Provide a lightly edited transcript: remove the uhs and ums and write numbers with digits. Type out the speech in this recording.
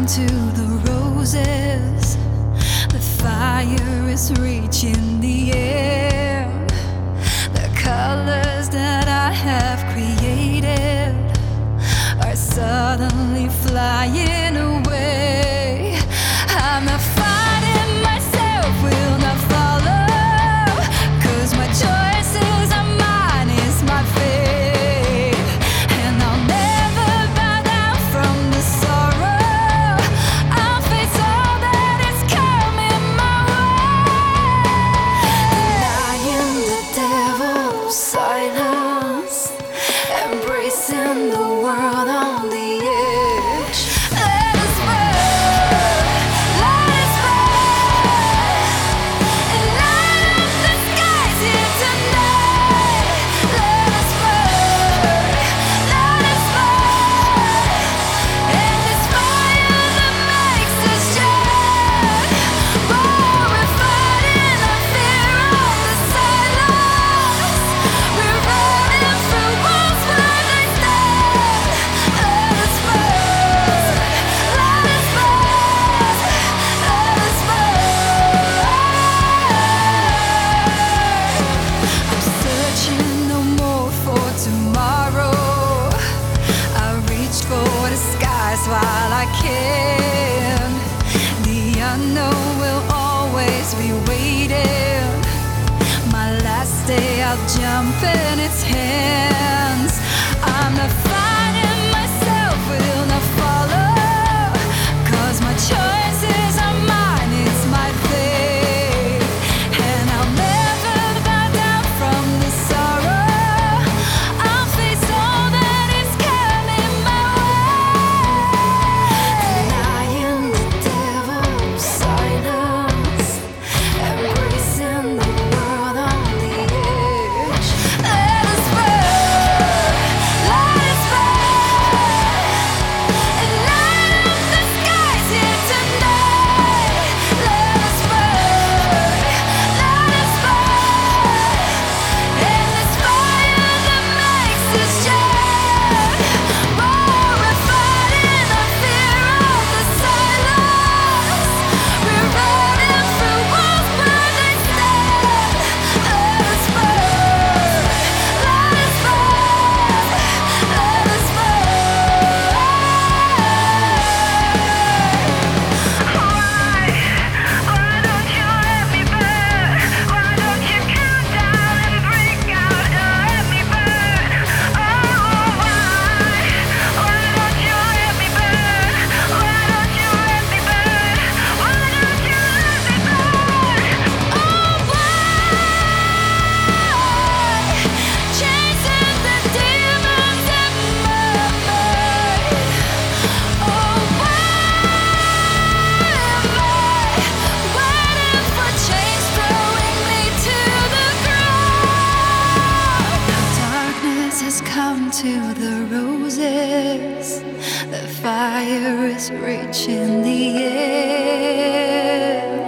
to the roses. The fire is reaching the air. The colors that I have created are suddenly flying away. I'm not fighting myself, will not follow, 'cause my choices are mine, it's my fate. And I'll never bow down from the sorrow. I'll face all that is coming my way. Denying the devil's silence, embracing the world on the edge. Let us burn, let us burn, and light up the skies here tonight. Let us burn, and this fire that makes us shine. Oh, we're fighting our fear on the silence. We're running through walls where they stand. Let us burn, let us burn, let us burn. I'm searching no more for tomorrow. I reach for the skies while I can. The unknown will always be waiting. My last day, I'll jump in its hands. I'm not fighting myself, will not follow, 'cause my choices are mine, it's my fate. And I'll never bow down from the sorrow. I'll face all that is coming my way. Denying the devil's silence, embracing the world on the edge. Let us burn, and light up the skies here tonight. Let us burn, and this fire that makes us shine. Oh, we're fighting our fear on the silence. We're running through walls where they stand. Let us burn, let us burn, let us burn. Why don't you let me burn? Why don't you count down and break out and let me burn? Oh, why don't you let me burn? Why don't you let me burn? Why don't you let me burn? Oh, why? Chasing the demons in my mind. Oh, why am I waiting for change, throwing me to the ground? Darkness has come to the roses. The fire is reaching the air.